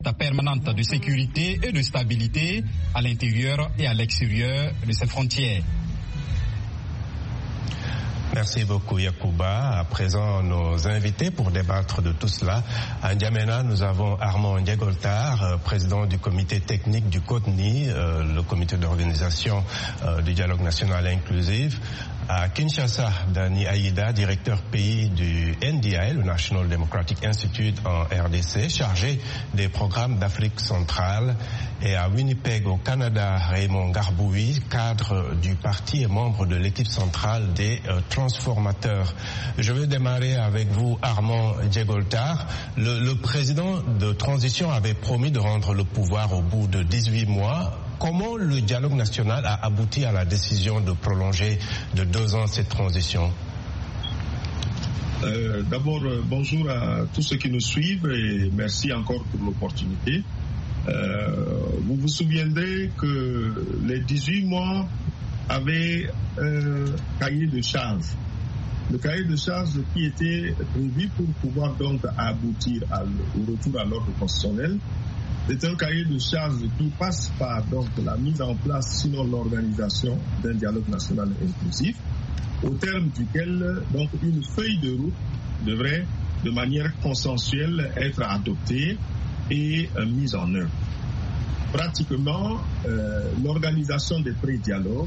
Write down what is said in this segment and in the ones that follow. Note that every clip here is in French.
permanente de sécurité et de stabilité à l'intérieur et à l'extérieur de ses frontières. Merci beaucoup Yacouba. À présent, nos invités pour débattre de tout cela. À N'Djamena, nous avons Armand Ndiagoltar, président du comité technique du CODNI, le comité d'organisation du dialogue national inclusif. À Kinshasa, Dani Aïda, directeur pays du NDI, le National Democratic Institute en RDC, chargé des programmes d'Afrique centrale. Et à Winnipeg, au Canada, Raymond Garboui, cadre du parti et membre de l'équipe centrale des transformateurs. Je vais démarrer avec vous, Armand Ndiagoltar. Le président de transition avait promis de rendre le pouvoir au bout de 18 mois. Comment le dialogue national a abouti à la décision de prolonger de 2 ans cette transition? D'abord, bonjour à tous ceux qui nous suivent et merci encore pour l'opportunité. Vous vous souviendrez que les 18 mois avaient un cahier de charge. Le cahier de charge qui était prévu pour pouvoir donc aboutir au retour à l'ordre constitutionnel. C'est un cahier de charge qui passe par donc la mise en place, sinon l'organisation d'un dialogue national inclusif, au terme duquel donc une feuille de route devrait de manière consensuelle être adoptée et mise en œuvre. Pratiquement, l'organisation des pré-dialogues,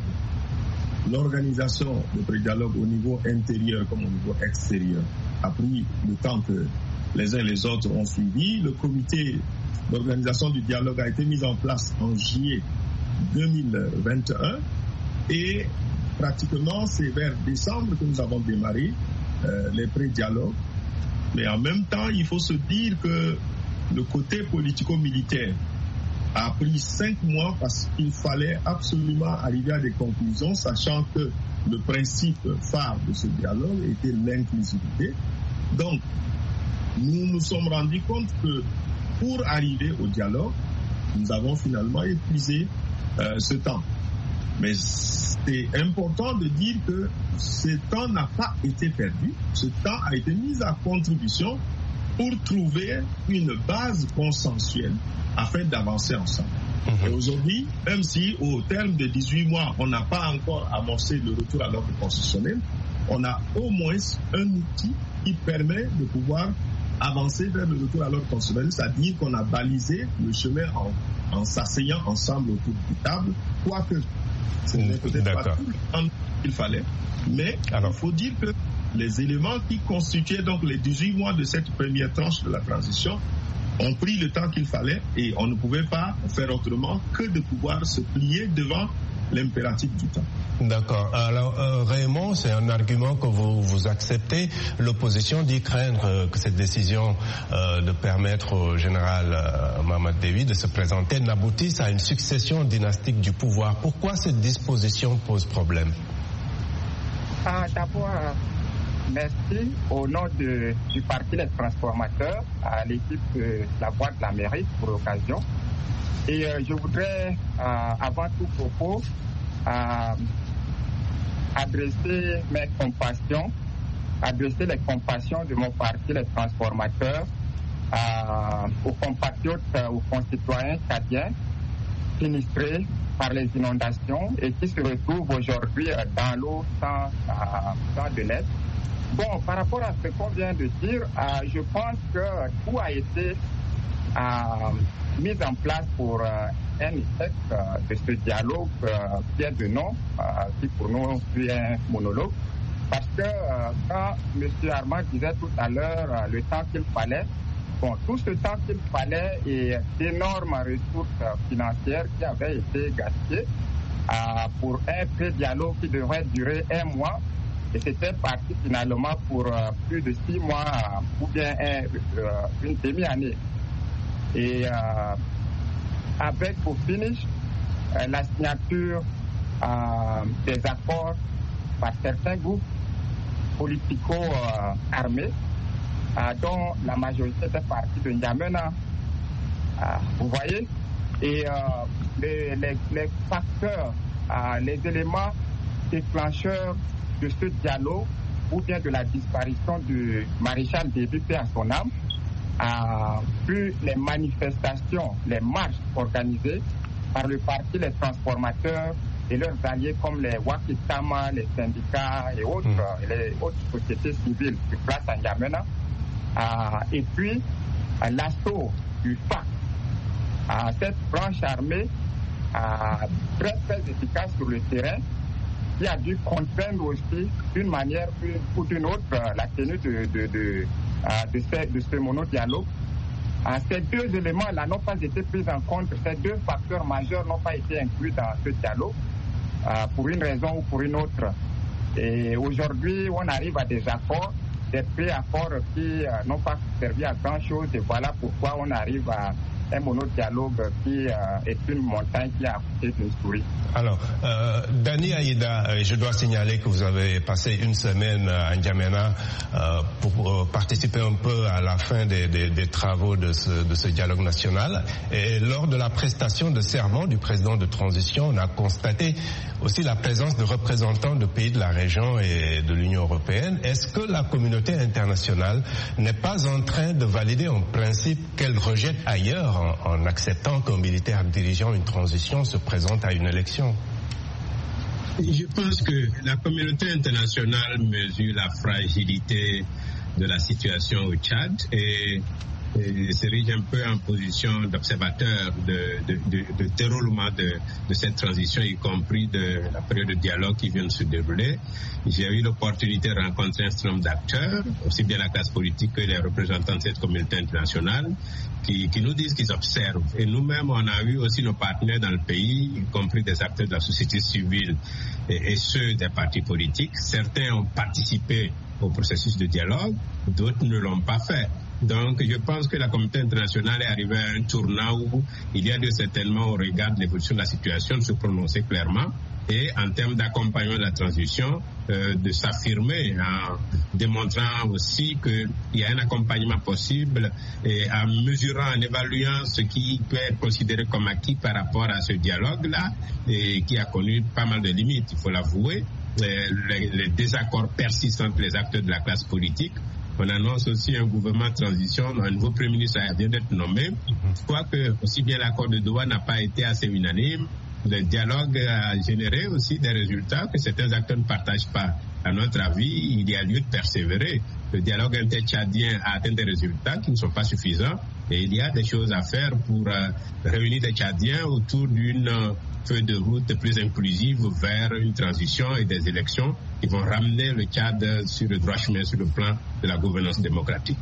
au niveau intérieur comme au niveau extérieur a pris le temps que les uns et les autres ont suivi. Le comité d'organisation du dialogue a été mis en place en juillet 2021 et pratiquement c'est vers décembre que nous avons démarré les pré-dialogues. Mais en même temps, il faut se dire que le côté politico-militaire a pris 5 mois parce qu'il fallait absolument arriver à des conclusions, sachant que le principe phare de ce dialogue était l'inclusivité. Donc, nous nous sommes rendus compte que pour arriver au dialogue, nous avons finalement épuisé ce temps. Mais c'est important de dire que ce temps n'a pas été perdu. Ce temps a été mis à contribution pour trouver une base consensuelle afin d'avancer ensemble. Et aujourd'hui, même si au terme de 18 mois, on n'a pas encore amorcé le retour à l'ordre constitutionnel, on a au moins un outil qui permet de pouvoir avancer vers le retour à l'ordre constitutionnel, c'est-à-dire qu'on a balisé le chemin en s'asseyant ensemble autour d'une table, quoique ce n'est peut-être pas tout le temps qu'il fallait, mais il faut dire que les éléments qui constituaient donc les 18 mois de cette première tranche de la transition ont pris le temps qu'il fallait et on ne pouvait pas faire autrement que de pouvoir se plier devant l'impératif du temps. D'accord. Alors, Raymond, c'est un argument que vous acceptez. L'opposition dit craindre que cette décision de permettre au général Mahamat Déby de se présenter n'aboutisse à une succession dynastique du pouvoir. Pourquoi cette disposition pose problème? D'abord, merci au nom du Parti Les Transformateurs, à l'équipe de la Voix de l'Amérique pour l'occasion. Et je voudrais, avant tout propos, adresser les compassions de mon parti, les transformateurs, aux compatriotes, aux concitoyens tchadiens sinistrés par les inondations et qui se retrouvent aujourd'hui dans l'eau sans de l'aide. Bon, par rapport à ce qu'on vient de dire, je pense que tout a été mis en place pour un échec de ce dialogue qui est de nom, qui pour nous est un monologue. Parce que quand M. Armand disait tout à l'heure le temps qu'il fallait, bon, tout ce temps qu'il fallait et d'énormes ressources financières qui avaient été gaspillées pour un pré-dialogue qui devrait durer 1 mois. Et c'était parti finalement pour plus de 6 mois ou bien une demi-année. Et avec au finish la signature des accords par certains groupes politico-armés dont la majorité était partie de N'Djamena. Vous voyez? Et les facteurs, les éléments déclencheurs de ce dialogue ou bien de la disparition du maréchal Déby, paix à son âme, puis les manifestations, les marches organisées par le parti, les transformateurs et leurs alliés comme les Wakitama, les syndicats et autres, les autres sociétés civiles sur place à N'Djamena. Et puis l'assaut du FAC, cette branche armée très très efficace sur le terrain, qui a dû contraindre aussi d'une manière ou d'une autre la tenue de ce monodialogue. Ces deux éléments-là n'ont pas été pris en compte, ces deux facteurs majeurs n'ont pas été inclus dans ce dialogue pour une raison ou pour une autre. Et aujourd'hui, on arrive à des accords, des pré-accords qui n'ont pas servi à grand-chose, et voilà pourquoi on arrive à un monodialogue qui est une montagne qui a accouché d'une souris. Alors, Dani Aïda, je dois signaler que vous avez passé une semaine à N'Djamena pour participer un peu à la fin des travaux de ce dialogue national. Et lors de la prestation de serment du président de transition, on a constaté aussi la présence de représentants de pays de la région et de l'Union européenne. Est-ce que la communauté internationale n'est pas en train de valider un principe qu'elle rejette ailleurs en acceptant qu'un militaire dirigeant une transition se présente à une élection? Je pense que la communauté internationale mesure la fragilité de la situation au Tchad et s'érige un peu en position d'observateur de déroulement de cette transition, y compris de la période de dialogue qui vient de se dérouler. J'ai eu l'opportunité de rencontrer un certain nombre d'acteurs, aussi bien la classe politique que les représentants de cette communauté internationale, qui nous disent qu'ils observent. Et nous-mêmes, on a eu aussi nos partenaires dans le pays, y compris des acteurs de la société civile et ceux des partis politiques. Certains ont participé au processus de dialogue, d'autres ne l'ont pas fait. Donc, je pense que la communauté internationale est arrivée à un tournant où il y a lieu certainement, au regard de l'évolution de la situation, de se prononcer clairement et en termes d'accompagnement de la transition, de s'affirmer en démontrant aussi qu'il y a un accompagnement possible et en mesurant, en évaluant ce qui peut être considéré comme acquis par rapport à ce dialogue-là et qui a connu pas mal de limites, il faut l'avouer. Les désaccords persistants entre les acteurs de la classe politique. On annonce aussi un gouvernement de transition, un nouveau Premier ministre vient d'être nommé. Je crois que aussi bien l'accord de Doha n'a pas été assez unanime. Le dialogue a généré aussi des résultats que certains acteurs ne partagent pas. À notre avis, il y a lieu de persévérer. Le dialogue inter-tchadien a atteint des résultats qui ne sont pas suffisants et il y a des choses à faire pour réunir les Tchadiens autour d'une feuille de route plus inclusive vers une transition et des élections qui vont ramener le Tchad sur le droit chemin sur le plan de la gouvernance démocratique.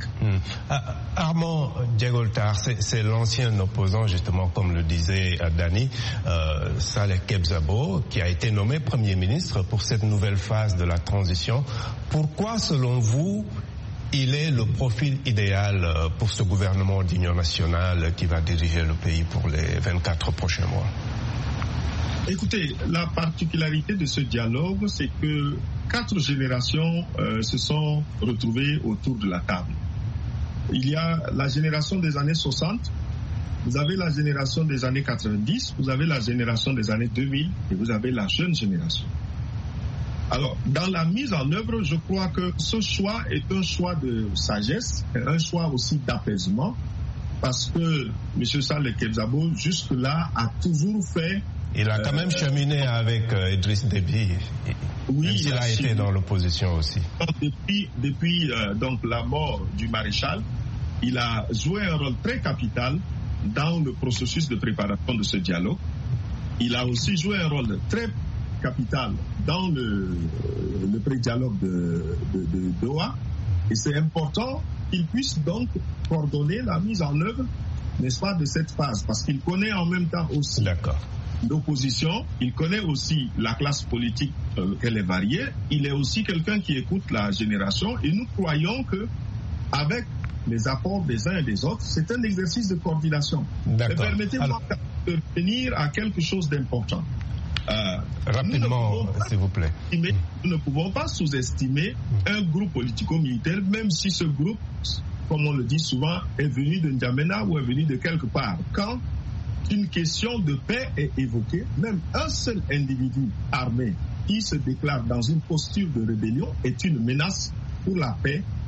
Armand Diegoltar, c'est l'ancien opposant, justement, comme le disait Dani, Saleh Kebzabo, qui a été nommé Premier ministre pour cette nouvelle phase de la transition. Pourquoi, selon vous, il est le profil idéal pour ce gouvernement d'union nationale qui va diriger le pays pour les 24 prochains mois? Écoutez, la particularité de ce dialogue, c'est que 4 générations se sont retrouvées autour de la table. Il y a la génération des années 60, vous avez la génération des années 90, vous avez la génération des années 2000 et vous avez la jeune génération. Alors, dans la mise en œuvre, je crois que ce choix est un choix de sagesse, un choix aussi d'apaisement, parce que M. Saleh Kebzabo, jusque-là, a toujours fait... Il a quand même cheminé avec Idriss Déby, oui, même s'il a été dans l'opposition aussi. Depuis donc la mort du maréchal, il a joué un rôle très capital dans le processus de préparation de ce dialogue. Il a aussi joué un rôle très capital dans le pré-dialogue de Doha. Et c'est important qu'il puisse donc coordonner la mise en œuvre, n'est-ce pas, de cette phase, parce qu'il connaît en même temps aussi l'opposition, il connaît aussi la classe politique qu'elle est variée, il est aussi quelqu'un qui écoute la génération, et nous croyons que avec les apports des uns et des autres, c'est un exercice de coordination. Permettez-moi de revenir à quelque chose d'important. Rapidement, s'il vous plaît. Nous ne pouvons pas sous-estimer un groupe politico-militaire, même si ce groupe, comme on le dit souvent, est venu de N'Djamena ou est venu de quelque part. Quand une question de paix est évoquée, même un seul individu armé qui se déclare dans une posture de rébellion est une menace pour la paix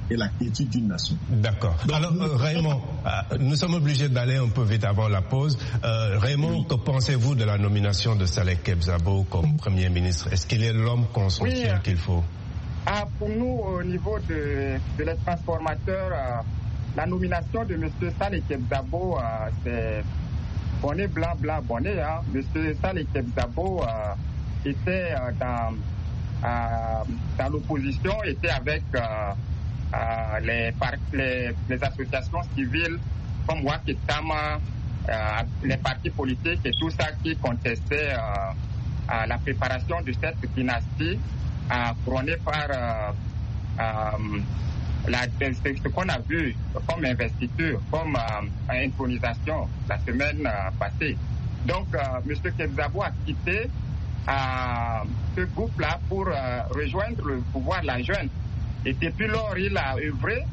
et la quiétude d'une nation. D'accord. Alors Raymond, nous sommes obligés d'aller un peu vite avant la pause. Raymond, que pensez-vous de la nomination de Saleh Kebzabo comme Premier ministre? Est-ce qu'il est l'homme consensuel qu'il faut? Pour nous, au niveau de les transformateurs, la nomination de M. Saleh Kebzabo, c'est bonnet blanc, blanc, bonnet. M. Saleh Kebzabo était dans l'opposition, était avec les associations civiles comme Wakitama, les partis politiques et tout ça qui contestaient la préparation de cette dynastie couronnée par ce qu'on a vu comme investiture, comme intronisation la semaine passée. Donc, M. Kebzabo a quitté ce groupe-là pour rejoindre le pouvoir de la jeune. Et depuis lors, il a œuvré,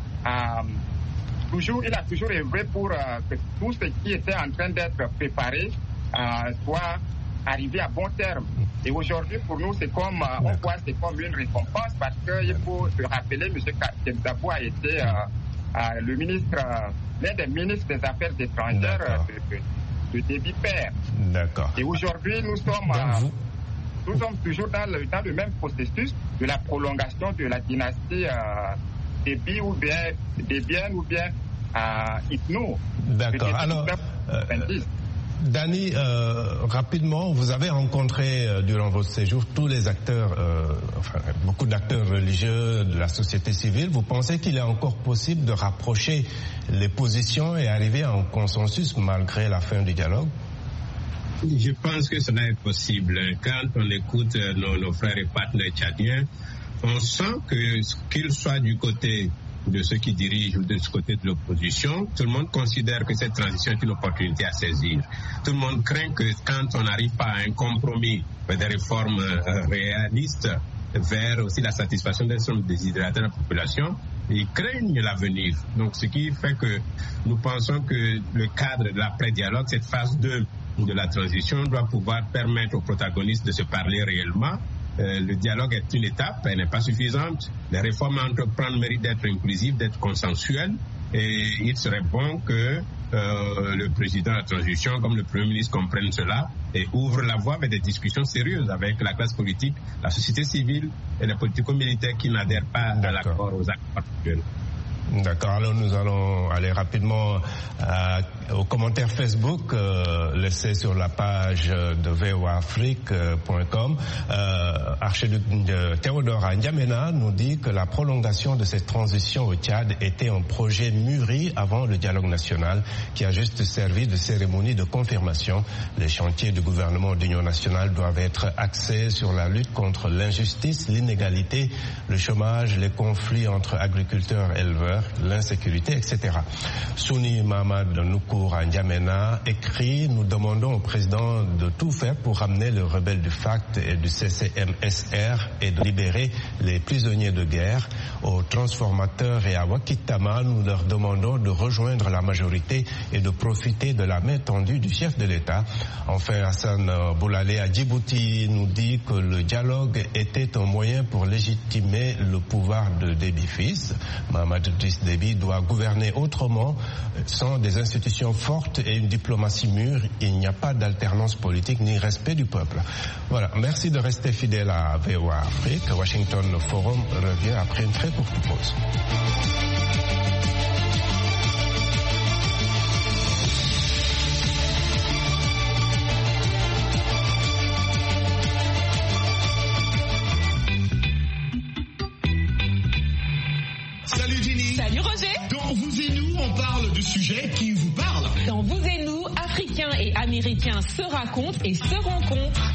il a toujours œuvré pour que tout ce qui était en train d'être préparé soit arrivé à bon terme. Et aujourd'hui, pour nous, c'est comme, on voit, c'est comme une récompense parce qu'il faut se rappeler, M. Kebzabo a été le ministre, l'un des ministres des Affaires étrangères de Déby Père. D'accord. Et aujourd'hui, nous sommes toujours dans le même processus de la prolongation de la dynastie Déby ou bien Débienne ou bien Itno. D'accord. Alors, Dani, rapidement, vous avez rencontré durant votre séjour tous les acteurs, beaucoup d'acteurs religieux de la société civile. Vous pensez qu'il est encore possible de rapprocher les positions et arriver à un consensus malgré la fin du dialogue? Je pense que cela est possible. Quand on écoute nos frères et partenaires tchadiens, on sent que qu'ils soient du côté de ceux qui dirigent ou de ce côté de l'opposition, tout le monde considère que cette transition est une opportunité à saisir. Tout le monde craint que quand on n'arrive pas à un compromis, des réformes réalistes vers aussi la satisfaction des sommes déshydratées de la population, ils craignent l'avenir. Donc ce qui fait que nous pensons que le cadre de l'après-dialogue, cette phase 2 de la transition, doit pouvoir permettre aux protagonistes de se parler réellement. Le dialogue est une étape, elle n'est pas suffisante. Les réformes à entreprendre méritent d'être inclusives, d'être consensuelles. Et il serait bon que le président de la transition, comme le Premier ministre, comprenne cela et ouvre la voie vers des discussions sérieuses avec la classe politique, la société civile et les politico-militaires qui n'adhèrent pas à l'accord aux accords actuels. D'accord, alors nous allons aller rapidement aux commentaires Facebook laissés sur la page de voaafrique.com. Archiduc Théodore N'Djamena nous dit que la prolongation de cette transition au Tchad était un projet mûri avant le dialogue national qui a juste servi de cérémonie de confirmation. Les chantiers du gouvernement d'union nationale doivent être axés sur la lutte contre l'injustice, l'inégalité, le chômage, les conflits entre agriculteurs et éleveurs, l'insécurité, etc. Souni Mamad Noukour N'Djamena écrit: nous demandons au président de tout faire pour ramener les rebelles du FACT et du CCMSR et de libérer les prisonniers de guerre. Aux transformateurs et à Wakitama, nous leur demandons de rejoindre la majorité et de profiter de la main tendue du chef de l'État. Enfin, Hassan Boulalé à Djibouti nous dit que le dialogue était un moyen pour légitimer le pouvoir de Déby fils. Mahamadou Idriss Déby doit gouverner autrement, sans des institutions fortes et une diplomatie mûre. Il n'y a pas d'alternance politique ni respect du peuple. Voilà, merci de rester fidèle à VOA Afrique. Washington Forum revient après une très courte pause. Salut Jenny. Salut Roger. Dans Vous et Nous, on parle de sujets qui vous parlent. Dans Vous et Nous, Africains et Américains se racontent et se rencontrent.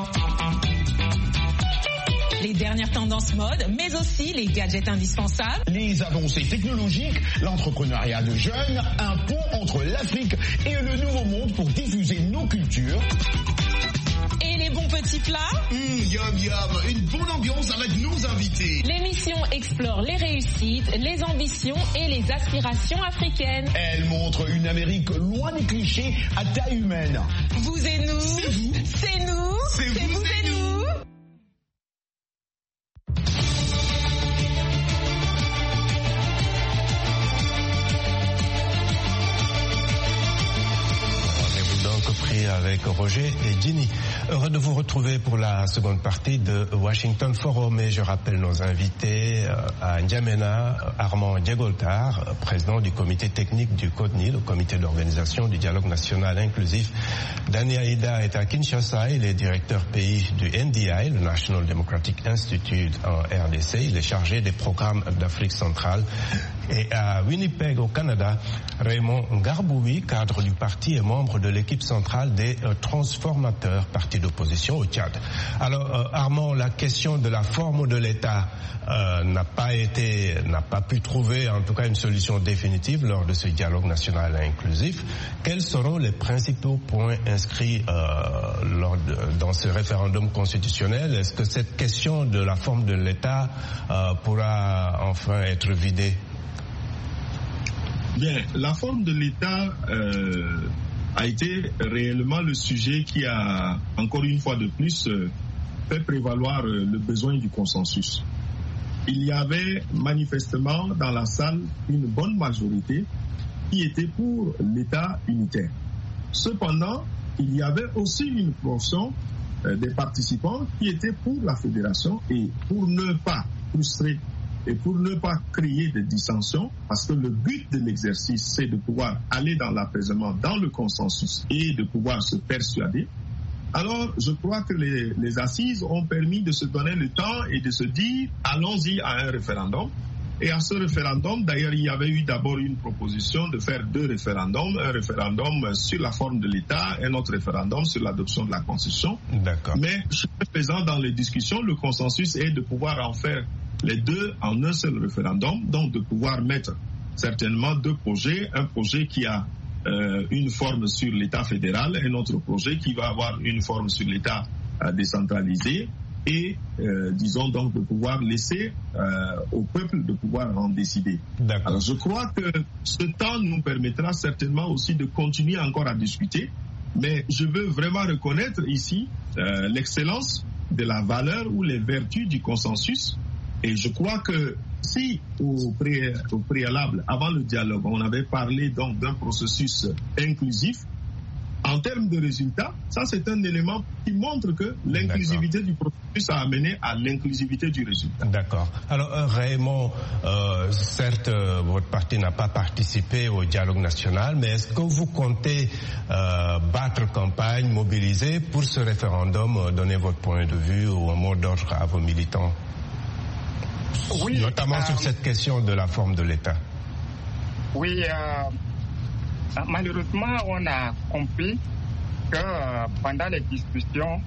Les dernières tendances mode, mais aussi les gadgets indispensables. Les avancées technologiques, l'entrepreneuriat de jeunes, un pont entre l'Afrique et le Nouveau Monde pour diffuser nos cultures. Et les bons petits plats. Yum yum, une bonne ambiance avec nos invités. L'émission explore les réussites, les ambitions et les aspirations africaines. Elle montre une Amérique loin des clichés à taille humaine. Vous et nous. C'est vous. C'est nous. C'est vous et nous. repris avec Roger et Ginny. Heureux de vous retrouver pour la seconde partie de Washington Forum. Et je rappelle nos invités à N'Djamena, Armand Diegoltar, président du comité technique du CODNI, le comité d'organisation du dialogue national inclusif. Dani Aïda est à Kinshasa, il est directeur pays du NDI, le National Democratic Institute en RDC. Il est chargé des programmes d'Afrique centrale. Et à Winnipeg, au Canada, Raymond Ngarboubi, cadre du parti et membre de l'équipe centrale des transformateurs, parti d'opposition au Tchad. Alors, Armand, la question de la forme de l'État n'a pas pu trouver, en tout cas, une solution définitive lors de ce dialogue national inclusif. Quels seront les principaux points inscrits dans ce référendum constitutionnel? Est-ce que cette question de la forme de l'État pourra enfin être vidée? Bien, la forme de l'État a été réellement le sujet qui a, encore une fois de plus, fait prévaloir le besoin du consensus. Il y avait manifestement dans la salle une bonne majorité qui était pour l'État unitaire. Cependant, il y avait aussi une portion des participants qui étaient pour la fédération, et pour ne pas frustrer et pour ne pas créer de dissensions, parce que le but de l'exercice, c'est de pouvoir aller dans l'apaisement, dans le consensus et de pouvoir se persuader. Alors, je crois que les assises ont permis de se donner le temps et de se dire, allons-y à un référendum. Et à ce référendum, d'ailleurs, il y avait eu d'abord une proposition de faire 2 référendums, un référendum sur la forme de l'État, un autre référendum sur l'adoption de la Constitution. D'accord. Mais, jusqu'à présent, dans les discussions, le consensus est de pouvoir en faire les 2 en un seul référendum, donc de pouvoir mettre certainement 2 projets, un projet qui a une forme sur l'État fédéral, un autre projet qui va avoir une forme sur l'État décentralisé, et disons donc de pouvoir laisser au peuple de pouvoir en décider. Alors je crois que ce temps nous permettra certainement aussi de continuer encore à discuter, mais je veux vraiment reconnaître ici l'excellence de la valeur ou les vertus du consensus. Et je crois que si au préalable, avant le dialogue, on avait parlé donc d'un processus inclusif, en termes de résultats, ça c'est un élément qui montre que l'inclusivité du processus a amené à l'inclusivité du résultat. D'accord. Alors Raymond, certes votre parti n'a pas participé au dialogue national, mais est-ce que vous comptez battre campagne, mobiliser pour ce référendum, donner votre point de vue ou un mot d'ordre à vos militants? Oui, notamment sur cette question de la forme de l'État. Oui, malheureusement, on a compris que pendant les discussions,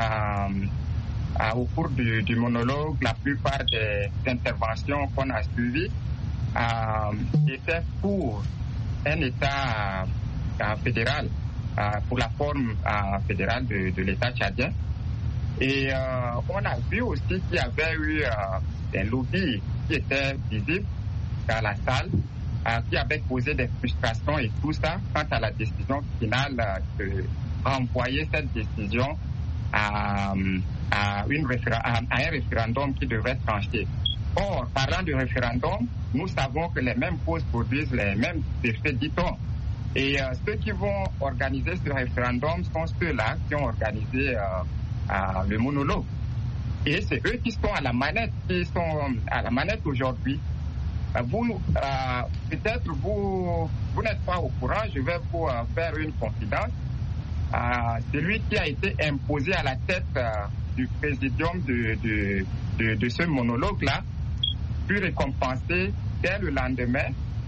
au cours du monologue, la plupart des interventions qu'on a suivies étaient pour un État fédéral, pour la forme fédérale de l'État tchadien. Et on a vu aussi qu'il y avait eu des lobbies qui étaient visibles dans la salle, qui avaient causé des frustrations et tout ça quant à la décision finale de renvoyer cette décision à un référendum qui devrait trancher. Or, parlant du référendum, nous savons que les mêmes causes produisent les mêmes effets, dit-on. Et ceux qui vont organiser ce référendum sont ceux-là qui ont organisé le monologue. Et c'est eux qui sont à la manette, aujourd'hui. Peut-être vous n'êtes pas au courant, je vais vous faire une confidence. Celui qui a été imposé à la tête du présidium de ce monologue-là fut récompensé dès le lendemain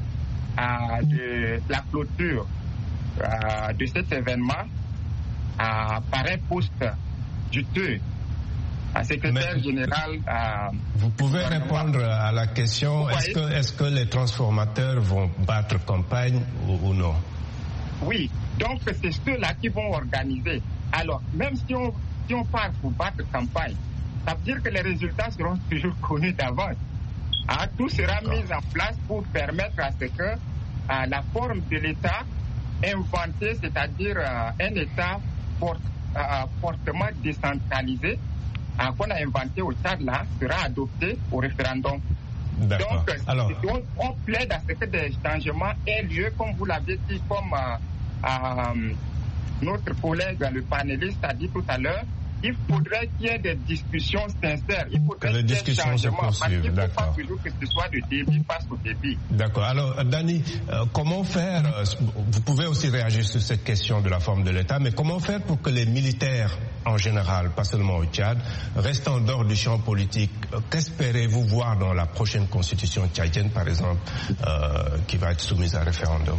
de la clôture de cet événement par un poste juteux. Secrétaire général. Vous pouvez répondre à la question, est-ce que les transformateurs vont battre campagne ou non? Oui, donc c'est ceux-là qui vont organiser. Alors, même si on part pour battre campagne, ça veut dire que les résultats seront toujours connus d'avance. Tout sera mis en place pour permettre à ce que la forme de l'État inventée, c'est-à-dire un État fortement décentralisé, qu'on a inventé au Tchad là, sera adopté au référendum. Donc, on plaide à ce que des changements aient lieu, comme vous l'avez dit, comme notre collègue, le panéliste, a dit tout à l'heure, il faudrait qu'il y ait des discussions sincères. Il faudrait que les discussions se poursuivent. Il ne faut pas toujours que ce soit de débit face au débit. D'accord. Alors, Dani, comment faire, vous pouvez aussi réagir sur cette question de la forme de l'État, mais comment faire pour que les militaires, en général, pas seulement au Tchad, restent en dehors du champ politique? Qu'espérez-vous voir dans la prochaine constitution tchadienne, par exemple, qui va être soumise à référendum?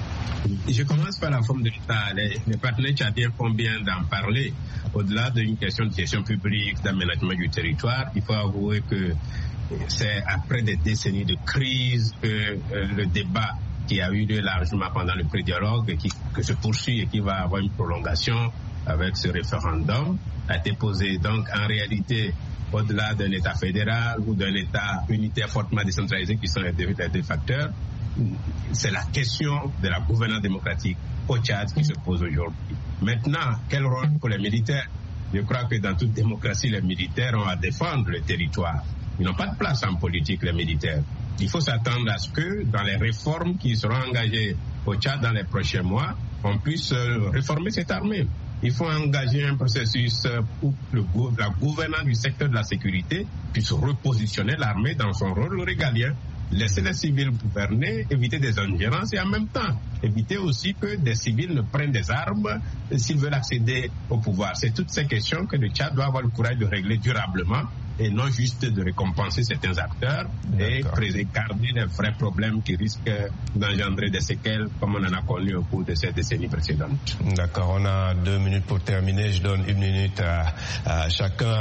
Je commence par la forme de l'État. Les partenaires tchadiens font bien d'en parler. Au-delà d'une question de gestion publique, d'aménagement du territoire, il faut avouer que c'est après des décennies de crise que le débat qui a eu lieu largement pendant le pré-dialogue, que se poursuit et qui va avoir une prolongation avec ce référendum, a été posé. Donc, en réalité, au-delà d'un État fédéral ou d'un État unitaire fortement décentralisé, qui sont les deux facteurs, c'est la question de la gouvernance démocratique au Tchad qui se pose aujourd'hui. Maintenant, quel rôle pour les militaires? Je crois que dans toute démocratie, les militaires ont à défendre le territoire. Ils n'ont pas de place en politique, les militaires. Il faut s'attendre à ce que, dans les réformes qui seront engagées au Tchad dans les prochains mois, on puisse réformer cette armée. Il faut engager un processus où la gouvernance du secteur de la sécurité puisse repositionner l'armée dans son rôle régalien. Laisser les civils gouverner, éviter des ingérences et en même temps éviter aussi que des civils ne prennent des armes s'ils veulent accéder au pouvoir. C'est toutes ces questions que le Tchad doit avoir le courage de régler durablement et non juste de récompenser certains acteurs et garder les vrais problèmes qui risquent d'engendrer des séquelles comme on en a connu au cours de ces décennies précédentes. D'accord, on a 2 minutes pour terminer. Je donne 1 minute à chacun.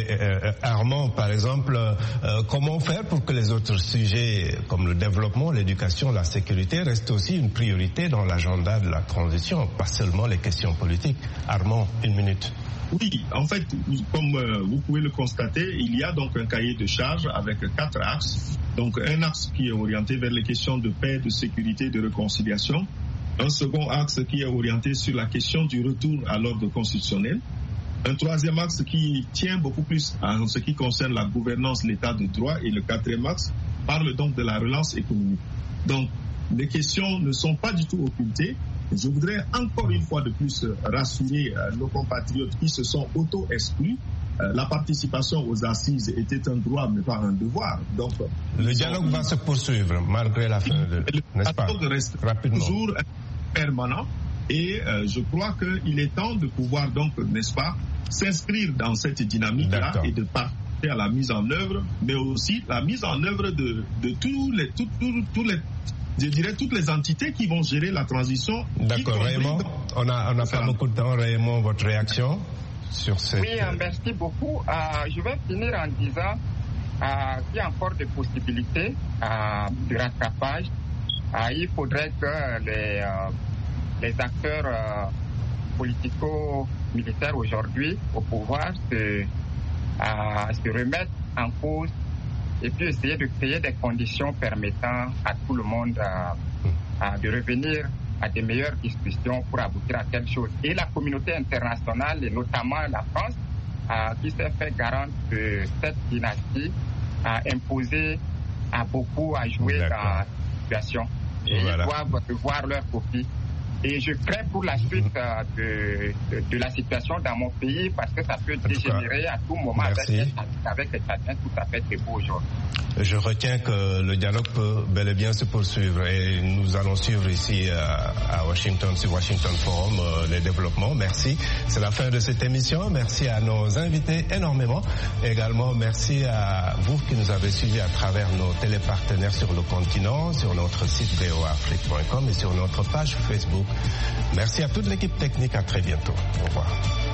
Armand, par exemple, comment faire pour que les autres sujets comme le développement, l'éducation, la sécurité restent aussi une priorité dans l'agenda de la transition, pas seulement les questions politiques? Armand, 1 minute. Oui, en fait, comme vous pouvez le constater, il y a donc un cahier de charges avec 4 axes. Donc un axe qui est orienté vers les questions de paix, de sécurité, de réconciliation. Un second axe qui est orienté sur la question du retour à l'ordre constitutionnel. Un troisième axe qui tient beaucoup plus en ce qui concerne la gouvernance, l'état de droit. Et le 4e axe parle donc de la relance économique. Donc les questions ne sont pas du tout occultées. Je voudrais encore une fois de plus rassurer nos compatriotes qui se sont auto-exclus. La participation aux assises était un droit mais pas un devoir. Donc, le dialogue va se poursuivre malgré la fin de... N'est-ce pas? Le dialogue reste toujours permanent et je crois qu'il est temps de pouvoir donc, n'est-ce pas, s'inscrire dans cette dynamique-là et de participer à la mise en œuvre, mais aussi la mise en œuvre de tous les je dirais toutes les entités qui vont gérer la transition. D'accord, Raymond, on n'a pas beaucoup de temps. Raymond, votre réaction sur cette... Oui, merci beaucoup. Je vais finir en disant qu'il y a encore des possibilités de rattrapage. Il faudrait que les acteurs politico-militaires aujourd'hui au pouvoir se remettent en cause et puis essayer de créer des conditions permettant à tout le monde de revenir à des meilleures discussions pour aboutir à quelque chose. Et la communauté internationale, et notamment la France, qui s'est fait garante de cette dynastie, a imposé à beaucoup à jouer dans la situation. Et ils doivent revoir leur copie. Et je crains pour la suite de la situation dans mon pays parce que ça peut dégénérer à tout moment avec les Tchadiens tout à fait très beau aujourd'hui. Je retiens que le dialogue peut bel et bien se poursuivre et nous allons suivre ici à Washington, sur Washington Forum, les développements. Merci. C'est la fin de cette émission. Merci à nos invités énormément. Également, merci à vous qui nous avez suivis à travers nos télépartenaires sur le continent, sur notre site voafrique.com et sur notre page Facebook. Merci à toute l'équipe technique. À très bientôt. Au revoir.